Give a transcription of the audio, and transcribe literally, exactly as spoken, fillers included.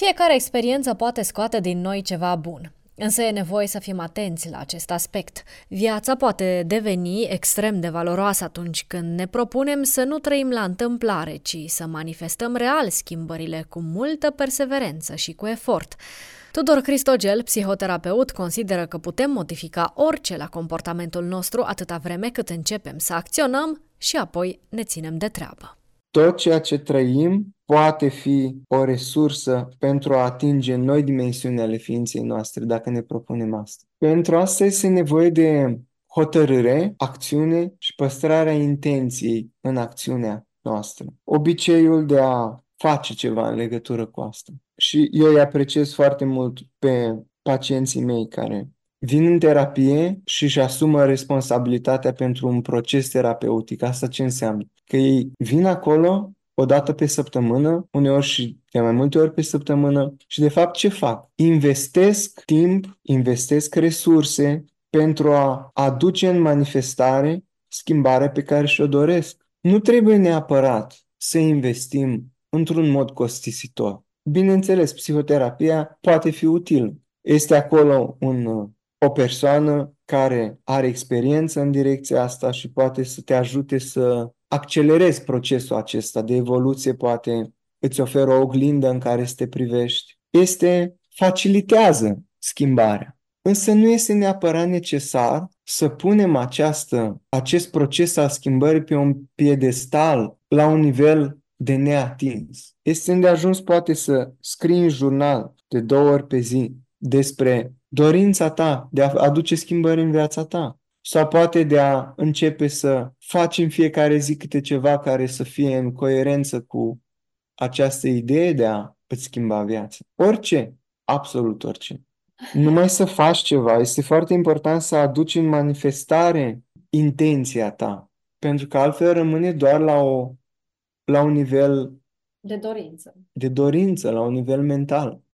Fiecare experiență poate scoate din noi ceva bun. Însă e nevoie să fim atenți la acest aspect. Viața poate deveni extrem de valoroasă atunci când ne propunem să nu trăim la întâmplare, ci să manifestăm real schimbările cu multă perseverență și cu efort. Tudor Cristogel, psihoterapeut, consideră că putem modifica orice la comportamentul nostru atâta vreme cât începem să acționăm și apoi ne ținem de treabă. Tot ceea ce trăim poate fi o resursă pentru a atinge noi dimensiuni ale ființei noastre, dacă ne propunem asta. Pentru asta este nevoie de hotărâre, acțiune și păstrarea intenției în acțiunea noastră. Obiceiul de a face ceva în legătură cu asta. Și eu îi apreciez foarte mult pe pacienții mei care vin în terapie și își asumă responsabilitatea pentru un proces terapeutic. Asta ce înseamnă? Că ei vin acolo o dată pe săptămână, uneori și de mai multe ori pe săptămână și de fapt ce fac? Investesc timp, investesc resurse pentru a aduce în manifestare schimbarea pe care și-o doresc. Nu trebuie neapărat să investim într-un mod costisitor. Bineînțeles, psihoterapia poate fi utilă. Este acolo un o persoană care are experiență în direcția asta și poate să te ajute să accelerezi procesul acesta de evoluție, poate îți oferă o oglindă în care să te privești. Este, facilitează schimbarea. Însă nu este neapărat necesar să punem această, acest proces al schimbării pe un piedestal la un nivel de neatins. Este îndeajuns poate să scrii în jurnal de două ori pe zi despre dorința ta de a aduce schimbări în viața ta. Sau poate de a începe să faci în fiecare zi câte ceva care să fie în coerență cu această idee de a îți schimba viața. Orice, absolut orice. Numai să faci ceva, este foarte important să aduci în manifestare intenția ta. Pentru că altfel rămâne doar la, o, la un nivel De dorință. de dorință, la un nivel mental.